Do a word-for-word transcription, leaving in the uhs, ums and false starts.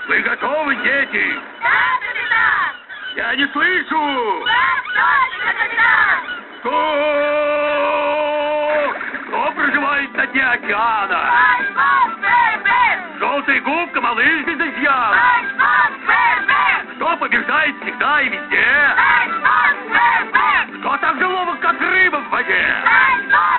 Вы готовы, дети? Да, капитан! Я не слышу! Да, точно, капитан! Кто? Кто проживает на дне океана? Спанч-Боб Сквэрпэнс! Желтая губка, малыш без изъяна. Спанч-Боб Сквэрпэнс! Кто побеждает всегда и везде? Спанч-Боб Сквэрпэнс! Кто так же ловок, как рыба в воде? Спанч-Боб